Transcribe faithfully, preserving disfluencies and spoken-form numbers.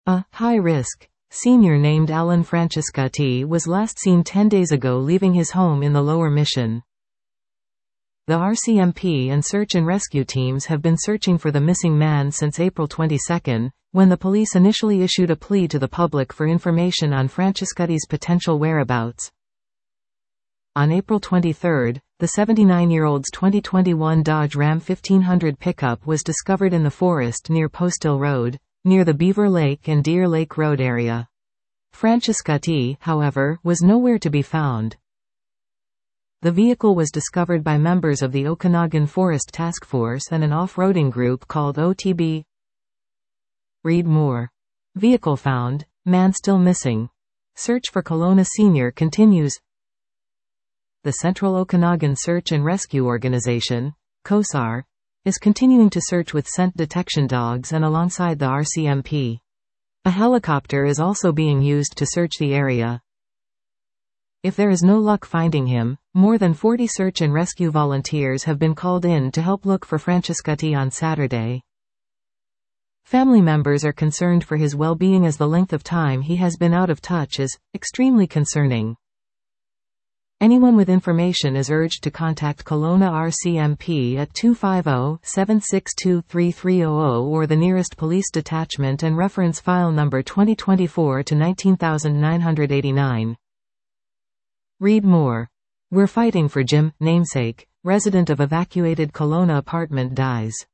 A high-risk senior named Alan Francescatti was last seen ten days ago leaving his home in the Lower Mission. The R C M P and search and rescue teams have been searching for the missing man since April twenty-second, when the police initially issued a plea to the public for information on Francescatti's potential whereabouts. On April twenty-third, the seventy-nine-year-old's twenty twenty-one Dodge Ram fifteen hundred pickup was discovered in the forest near Postil Road, near the Beaver Lake and Deer Lake Road area. Francescatti, however, was nowhere to be found. The vehicle was discovered by members of the Okanagan Forest Task Force and an off-roading group called O T B. Read more. Vehicle found, man still missing. Search for Kelowna Senior continues. The Central Okanagan Search and Rescue Organization, COSAR, is continuing to search with scent detection dogs and alongside the R C M P. A helicopter is also being used to search the area. If there is no luck finding him, more than forty search and rescue volunteers have been called in to help look for Francescatti on Saturday. Family members are concerned for his well-being as the length of time he has been out of touch is extremely concerning. Anyone with information is urged to contact Kelowna R C M P at two five zero, seven six two, three three zero zero or the nearest police detachment and reference file number twenty twenty-four to nineteen thousand nine hundred eighty-nine. Read more. We're fighting for Jim, namesake, resident of evacuated Kelowna apartment dies.